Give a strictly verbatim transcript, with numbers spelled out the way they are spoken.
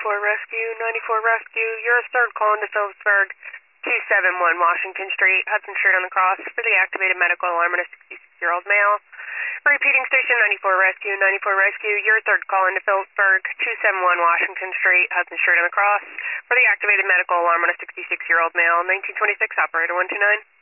ninety-four Rescue, ninety-four Rescue. You're a third call into Phillipsburg, two seven one Washington Street, Hudson Street on the Cross for the activated medical alarm on a sixty-six-year-old male. Repeating station ninety-four Rescue, ninety-four Rescue. You're a third call into Phillipsburg, two seven one Washington Street, Hudson Street on the Cross for the activated medical alarm on a sixty-six-year-old male. nineteen twenty-six, operator one two nine.